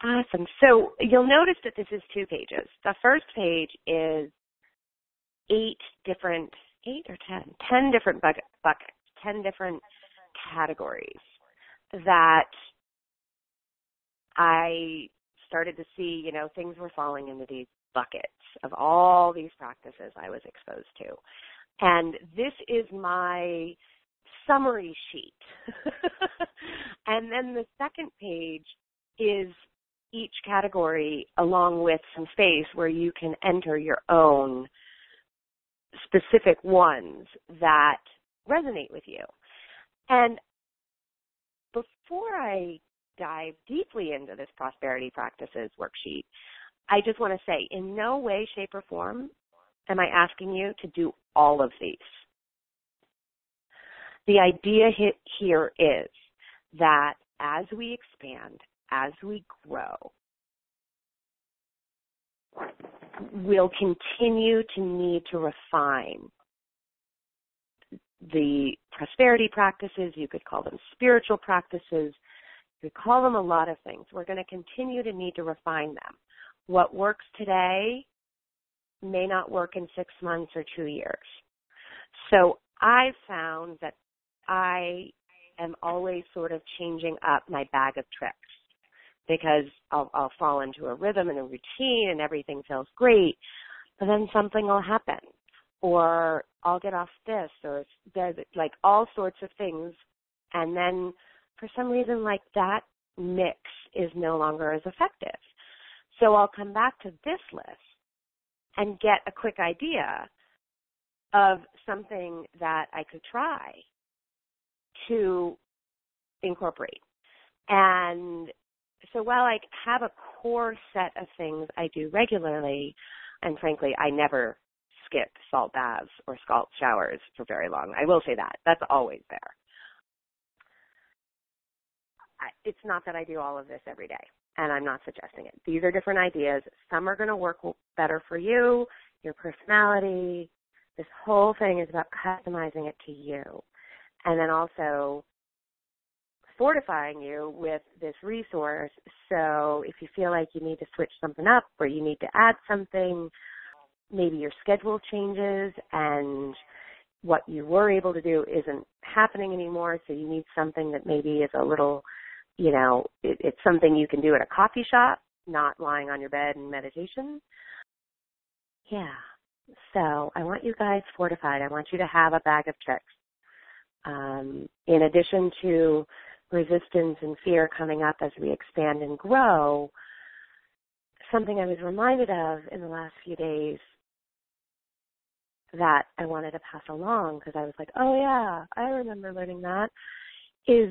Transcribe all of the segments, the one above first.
Awesome. So you'll notice that this is 2 pages. The first page is 8 or 10 different buckets, 10 different categories that I started to see, things were falling into these buckets of all these practices I was exposed to. And this is my summary sheet. And then the second page is each category along with some space where you can enter your own specific ones that resonate with you. And before I dive deeply into this prosperity practices worksheet, I just want to say in no way, shape, or form am I asking you to do all of these. The idea here is that as we expand, as we grow, we'll continue to need to refine the prosperity practices. You could call them spiritual practices. You could call them a lot of things. We're going to continue to need to refine them. What works today may not work in 6 months or 2 years. So I found that I am always sort of changing up my bag of tricks because I'll fall into a rhythm and a routine and everything feels great, but then something will happen or I'll get off this or there's like all sorts of things, and then for some reason like that mix is no longer as effective. So I'll come back to this list and get a quick idea of something that I could try to incorporate. And so while I have a core set of things I do regularly, and frankly, I never skip salt baths or scalp showers for very long. I will say that. That's always there. It's not that I do all of this every day, and I'm not suggesting it. These are different ideas. Some are going to work better for you, your personality. This whole thing is about customizing it to you. And then also fortifying you with this resource. So if you feel like you need to switch something up or you need to add something, maybe your schedule changes and what you were able to do isn't happening anymore, so you need something that maybe is a little, it's something you can do at a coffee shop, not lying on your bed in meditation. Yeah. So I want you guys fortified. I want you to have a bag of tricks. In addition to resistance and fear coming up as we expand and grow, something I was reminded of in the last few days that I wanted to pass along because I was like, oh yeah, I remember learning that, is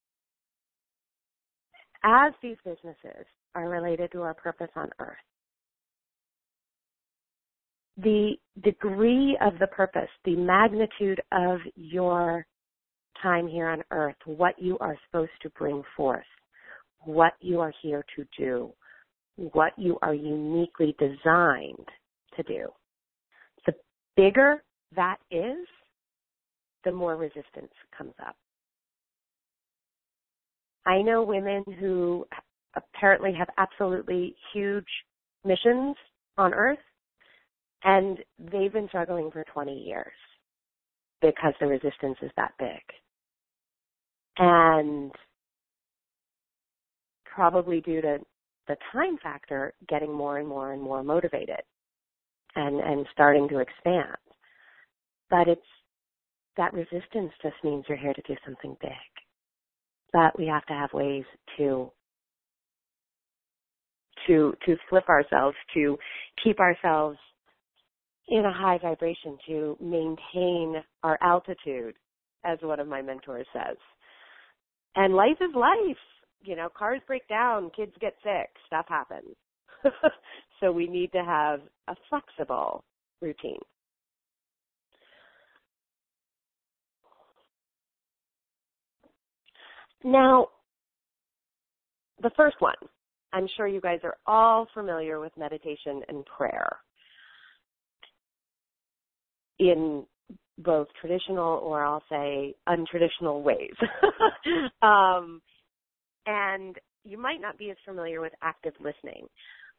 as these businesses are related to our purpose on earth, the degree of the purpose, the magnitude of your time here on earth, what you are supposed to bring forth, what you are here to do, what you are uniquely designed to do. The bigger that is, the more resistance comes up. I know women who apparently have absolutely huge missions on earth, and they've been struggling for 20 years because the resistance is that big. And probably due to the time factor, getting more and more and more motivated and starting to expand. But it's that resistance just means you're here to do something big. But we have to have ways to flip ourselves, to keep ourselves in a high vibration, to maintain our altitude, as one of my mentors says. And life is life. Cars break down, kids get sick, stuff happens. So we need to have a flexible routine. Now, the first one, I'm sure you guys are all familiar with meditation and prayer in both traditional or I'll say untraditional ways. And you might not be as familiar with active listening.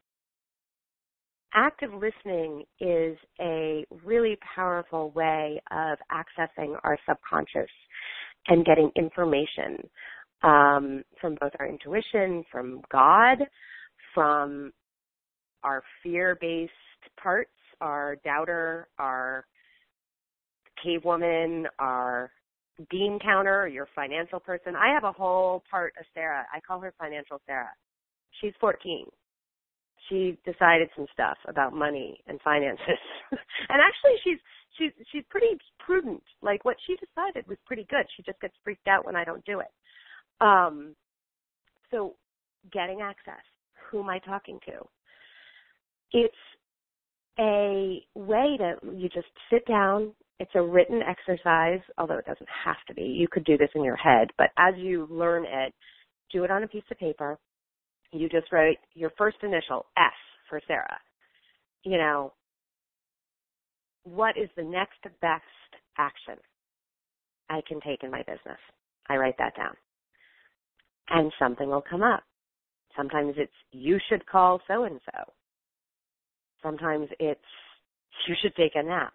Active listening is a really powerful way of accessing our subconscious and getting information from both our intuition, from God, from our fear-based parts, our doubter, our cave woman, our bean counter, your financial person. I have a whole part of Sarah. I call her Financial Sarah. She's 14. She decided some stuff about money and finances. And actually she's pretty prudent. Like, what she decided was pretty good. She just gets freaked out when I don't do it. So getting access. Who am I talking to? It's a way to, you just sit down. It's a written exercise, although it doesn't have to be. You could do this in your head, but as you learn it, do it on a piece of paper. You just write your first initial, S for Sarah. You know, what is the next best action I can take in my business? I write that down. And something will come up. Sometimes it's, you should call so-and-so. Sometimes it's, you should take a nap.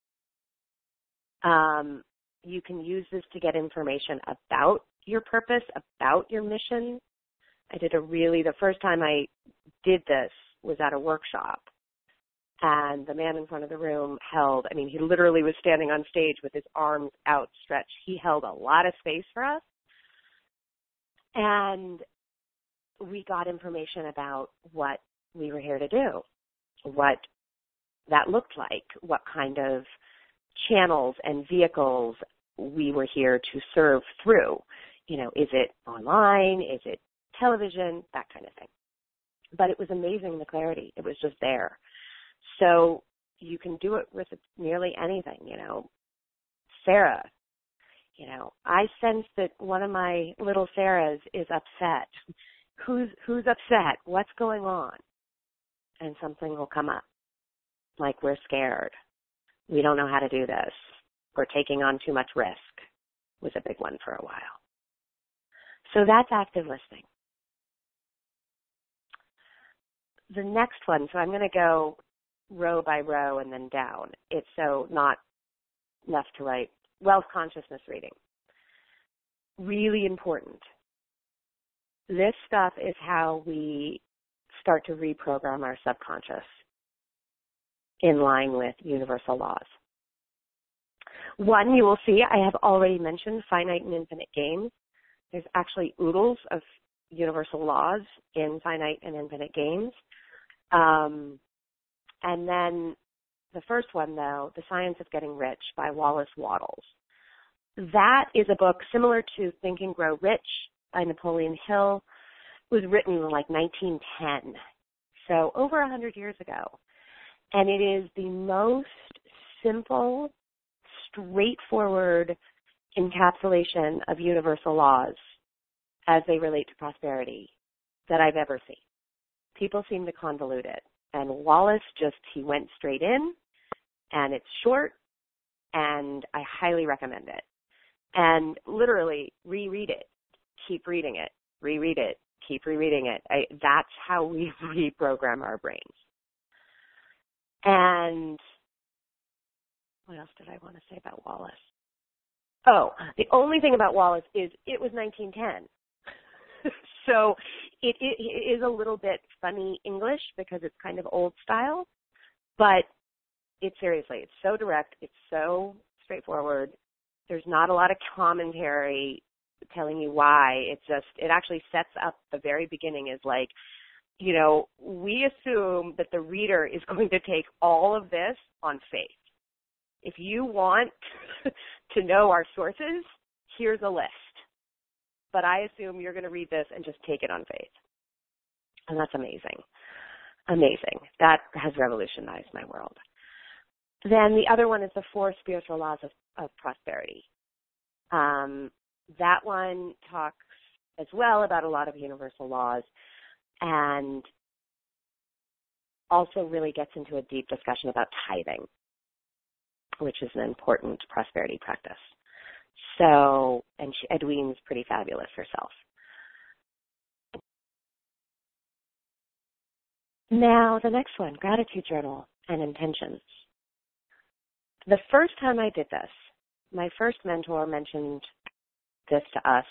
You can use this to get information about your purpose, about your mission. The first time I did this was at a workshop, and the man in front of the room he literally was standing on stage with his arms outstretched. He held a lot of space for us, and we got information about what we were here to do, what that looked like, what kind of channels and vehicles we were here to serve through. You know, is it online? Is it television? That kind of thing. But it was amazing, the clarity. It was just there. So you can do it with nearly anything, you know. Sarah, you know, I sense that one of my little Sarahs is upset. Who's upset? What's going on? And something will come up. Like, we're scared. We don't know how to do this. We're taking on too much risk. Was a big one for a while. So that's active listening. The next one, so I'm going to go row by row and then down. It's so not left to right. Wealth consciousness reading. Really important. This stuff is how we start to reprogram our subconscious in line with universal laws. One, you will see, I have already mentioned finite and infinite games. There's actually oodles of universal laws in finite and infinite games. And then the first one, though, The Science of Getting Rich by Wallace Wattles. That is a book similar to Think and Grow Rich by Napoleon Hill. It was written in like 1910, so over 100 years ago. And it is the most simple, straightforward encapsulation of universal laws as they relate to prosperity that I've ever seen. People seem to convolute it. And Wallace he went straight in, and it's short, and I highly recommend it. And literally, reread it, keep reading it, reread it, keep rereading it. That's how we reprogram our brains. And what else did I want to say about Wallace? Oh, the only thing about Wallace is it was 1910. So it is a little bit funny English because it's kind of old style, but it's so direct, it's so straightforward. There's not a lot of commentary telling you why. It actually sets up the very beginning as like, you know, we assume that the reader is going to take all of this on faith. If you want to know our sources, here's a list. But I assume you're going to read this and just take it on faith. And that's amazing. Amazing. That has revolutionized my world. Then the other one is The Four Spiritual Laws of Prosperity. That one talks as well about a lot of universal laws and also really gets into a deep discussion about tithing, which is an important prosperity practice. So, and Edwine's pretty fabulous herself. Now, the next one, gratitude journal and intentions. The first time I did this, my first mentor mentioned this to us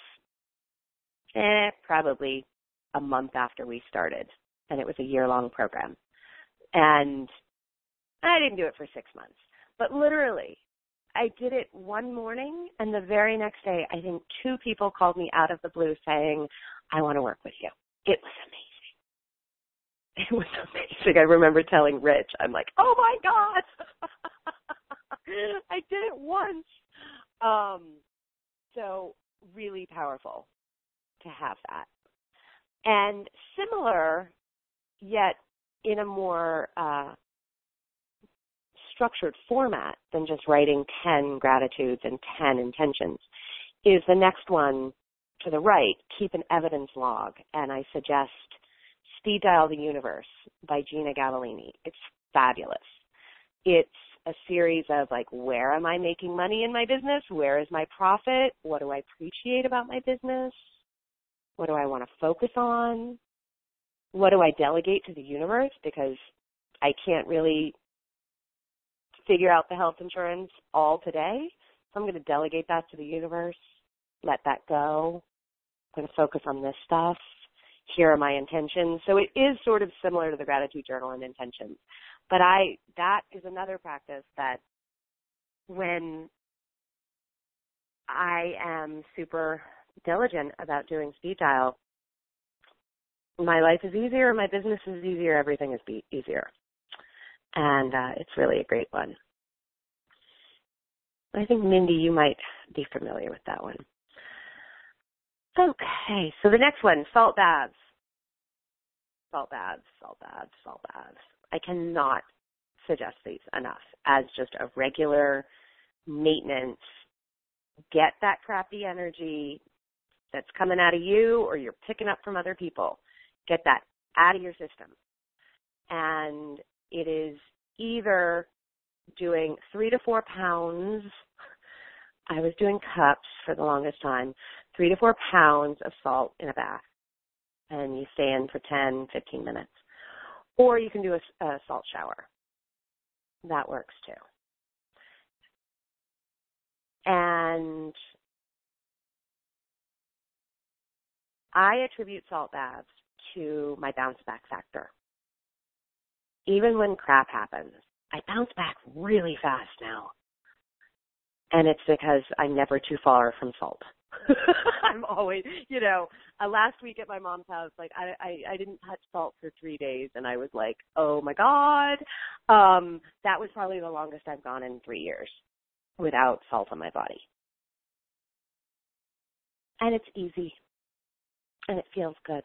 probably a month after we started, and it was a year-long program. And I didn't do it for 6 months, but literally, I did it one morning, and the very next day, I think 2 people called me out of the blue saying, I want to work with you. It was amazing. It was amazing. I remember telling Rich, I'm like, oh my God, I did it once. So really powerful to have that. And similar, yet in a more structured format than just writing 10 gratitudes and 10 intentions, is the next one to the right, keep an evidence log. And I suggest Speed Dial the Universe by Gina Gavellini. It's fabulous. It's a series of like, where am I making money in my business? Where is my profit? What do I appreciate about my business? What do I want to focus on? What do I delegate to the universe? Because I can't really figure out the health insurance all today. So I'm going to delegate that to the universe, let that go. I'm going to focus on this stuff. Here are my intentions. So it is sort of similar to the gratitude journal and intentions. But that is another practice that when I am super diligent about doing Speed Dial, my life is easier, my business is easier, everything is easier. And it's really a great one. I think, Mindy, you might be familiar with that one. Okay, so the next one, salt baths. Salt baths, salt baths, salt baths. I cannot suggest these enough as just a regular maintenance. Get that crappy energy that's coming out of you or you're picking up from other people. Get that out of your system. And it is either doing 3 to 4 pounds. I was doing cups for the longest time. 3 to 4 pounds of salt in a bath. And you stay in for 10, 15 minutes. Or you can do a salt shower. That works too. And I attribute salt baths to my bounce back factor. Even when crap happens, I bounce back really fast now. And it's because I'm never too far from salt. I'm always, last week at my mom's house, like I didn't touch salt for 3 days, and I was like, oh my God. That was probably the longest I've gone in 3 years without salt on my body. And it's easy, and it feels good.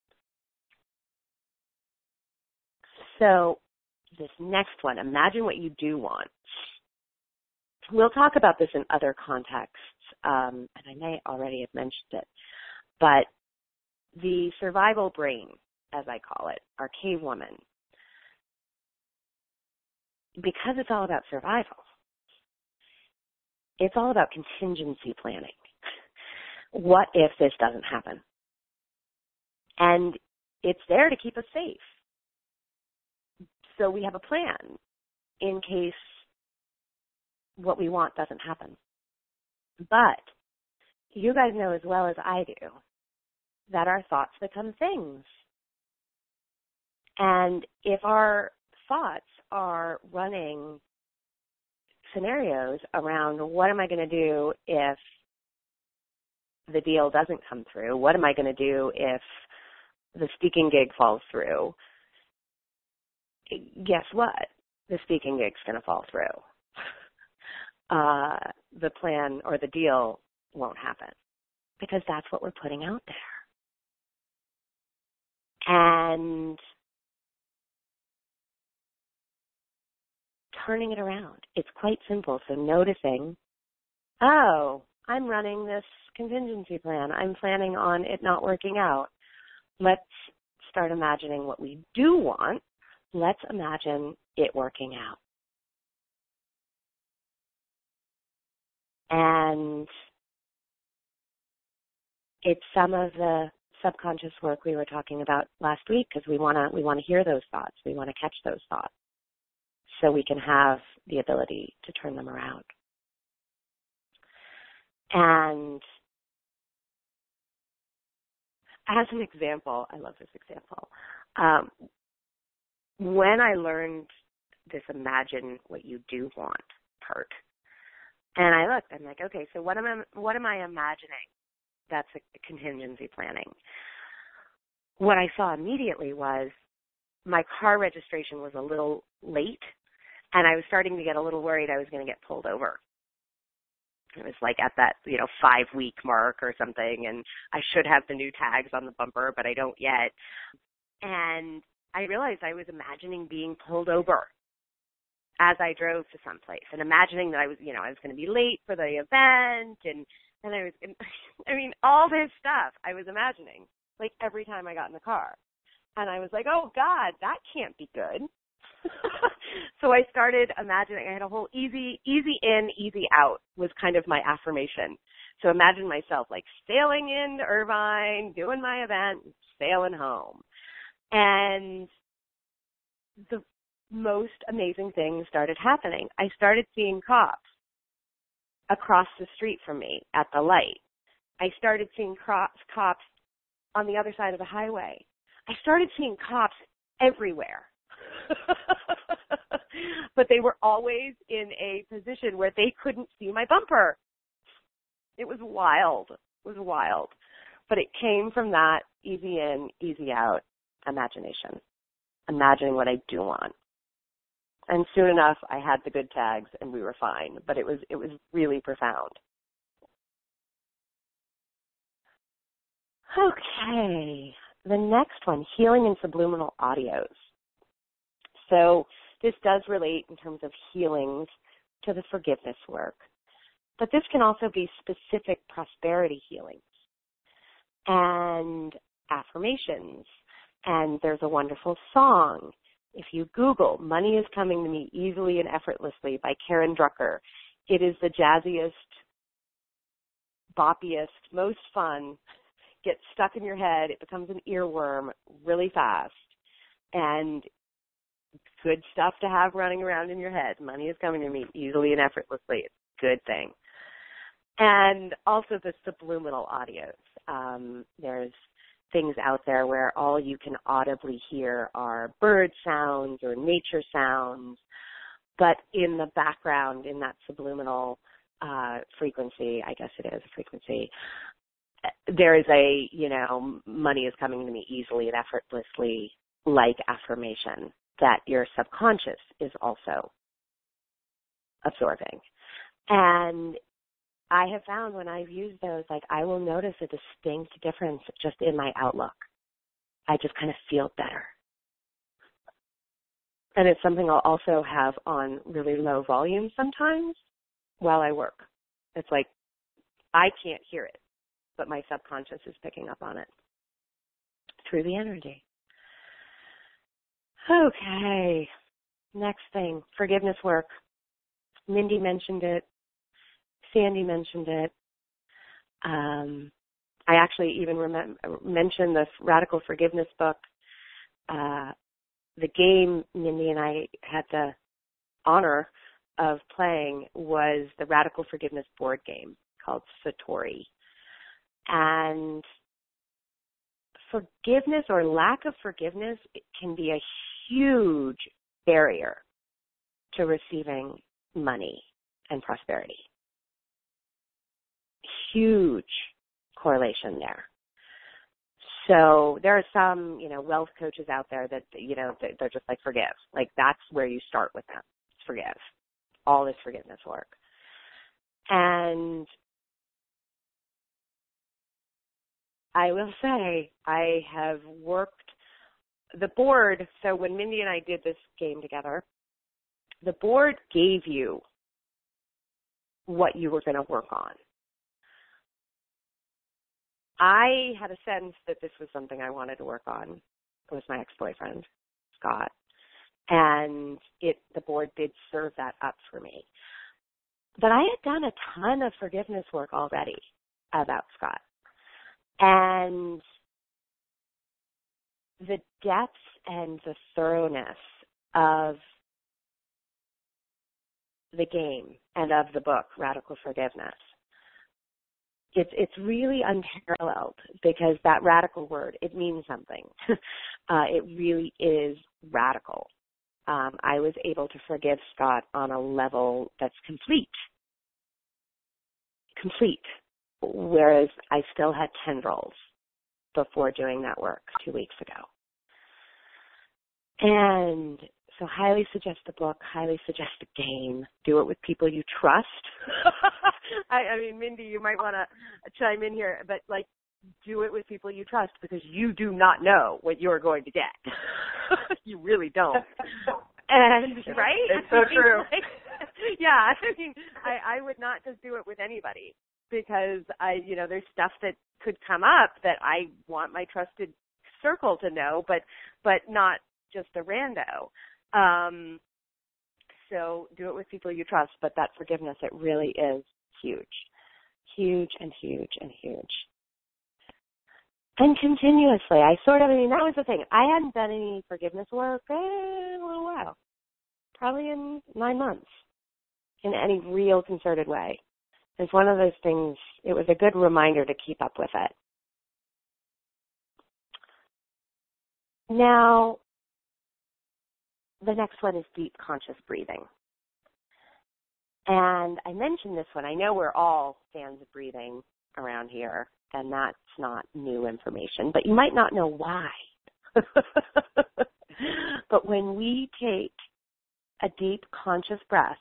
So this next one, imagine what you do want. We'll talk about this in other contexts, and I may already have mentioned it, but the survival brain, as I call it, our cave woman, because it's all about survival, it's all about contingency planning. What if this doesn't happen? And it's there to keep us safe. So we have a plan in case what we want doesn't happen. But you guys know as well as I do that our thoughts become things. And if our thoughts are running scenarios around what am I going to do if the deal doesn't come through? What am I going to do if the speaking gig falls through? Guess what? The speaking gig's going to fall through. The plan or the deal won't happen because that's what we're putting out there. And turning it around, it's quite simple. So noticing, oh, I'm running this contingency plan. I'm planning on it not working out. Let's start imagining what we do want. Let's imagine it working out. And it's some of subconscious work we were talking about last week, because we want to hear those thoughts. We want to catch those thoughts so we can have the ability to turn them around. And as an example, I love this example. When I learned this imagine what you do want part, and I looked, I'm like, okay, so what am I imagining? That's a contingency planning. What I saw immediately was my car registration was a little late, and I was starting to get a little worried I was going to get pulled over. It was like at that, 5-week mark or something, and I should have the new tags on the bumper, but I don't yet. And I realized I was imagining being pulled over as I drove to someplace, and imagining that I was going to be late for the event, and all this stuff I was imagining, like every time I got in the car. And I was like, oh God, that can't be good. So I started imagining. I had a whole easy in, easy out was kind of my affirmation. So imagine myself like sailing into Irvine, doing my event, sailing home. And the most amazing things started happening. I started seeing cops across the street from me at the light. I started seeing cops on the other side of the highway. I started seeing cops everywhere. But they were always in a position where they couldn't see my bumper. It was wild. But it came from that easy in, easy out imagination. Imagining what I do want. And soon enough, I had the good tags and we were fine. But it was really profound. Okay. The next one, healing and subliminal audios. So this does relate in terms of healings to the forgiveness work. But this can also be specific prosperity healings and affirmations. And there's a wonderful song. If you Google, Money is Coming to Me Easily and Effortlessly by Karen Drucker, it is the jazziest, boppiest, most fun, gets stuck in your head, it becomes an earworm really fast, and good stuff to have running around in your head. Money is coming to me easily and effortlessly. It's a good thing. And also the subliminal audios. There's things out there where all you can audibly hear are bird sounds or nature sounds, but in the background, in that subliminal frequency, I guess it is a frequency, there is a, money is coming to me easily and effortlessly like affirmation that your subconscious is also absorbing. And I have found when I've used those, I will notice a distinct difference just in my outlook. I just kind of feel better. And it's something I'll also have on really low volume sometimes while I work. It's like I can't hear it, but my subconscious is picking up on it through the energy. Okay, next thing, forgiveness work. Mindy mentioned it. Sandy mentioned it. I actually even mentioned the Radical Forgiveness book. The game Mindy and I had the honor of playing was the Radical Forgiveness board game called Satori. And forgiveness or lack of forgiveness, it can be a huge barrier to receiving money and prosperity. Huge correlation there. So there are some, wealth coaches out there that, they're just like, forgive. Like, that's where you start with them. Forgive. All this forgiveness work. And I will say I have worked the board. So when Mindy and I did this game together, the board gave you what you were going to work on. I had a sense that this was something I wanted to work on. It was my ex-boyfriend, Scott. And the board did serve that up for me. But I had done a ton of forgiveness work already about Scott. And the depth and the thoroughness of the game and of the book, Radical Forgiveness. It's really unparalleled because that radical word, it means something. It really is radical. I was able to forgive Scott on a level that's complete, whereas I still had tendrils before doing that work 2 weeks ago. And so highly suggest the book, highly suggest the game. Do it with people you trust. I mean, Mindy, you might want to chime in here, but like, do it with people you trust because you do not know what you're going to get. You really don't. And right? It's so true. Yeah, I mean, I would not just do it with anybody because there's stuff that could come up that I want my trusted circle to know, but not just a rando. So do it with people you trust, but that forgiveness, it really is huge. Huge and huge and huge. And continuously, that was the thing. I hadn't done any forgiveness work in a little while, probably in 9 months, in any real concerted way. It's one of those things, it was a good reminder to keep up with it. Now, the next one is deep conscious breathing. And I mentioned this one. I know we're all fans of breathing around here, and that's not new information, but you might not know why. But when we take a deep conscious breath,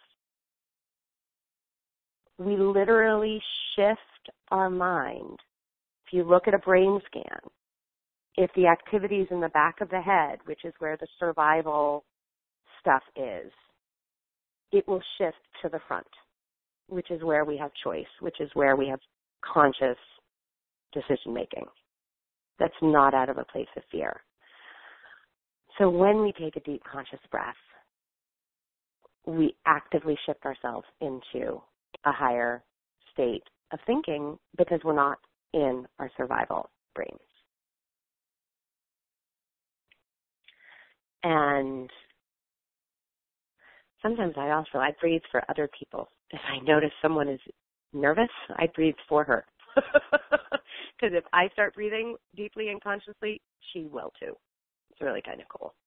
we literally shift our mind. If you look at a brain scan, if the activity is in the back of the head, which is where the survival stuff is, it will shift to the front, which is where we have choice, which is where we have conscious decision making. That's not out of a place of fear. So when we take a deep conscious breath, we actively shift ourselves into a higher state of thinking because we're not in our survival brains. And sometimes I breathe for other people. If I notice someone is nervous, I breathe for her. Because if I start breathing deeply and consciously, she will too. It's really kind of cool.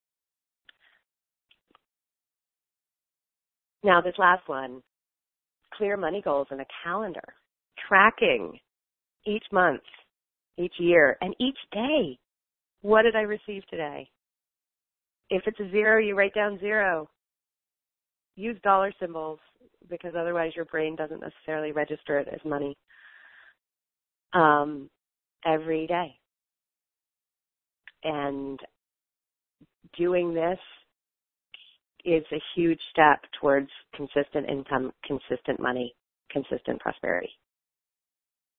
Now, this last one, clear money goals in a calendar, tracking each month, each year, and each day. What did I receive today? If it's a 0, you write down 0. Use dollar symbols because otherwise your brain doesn't necessarily register it as money. Every day. And doing this is a huge step towards consistent income, consistent money, consistent prosperity.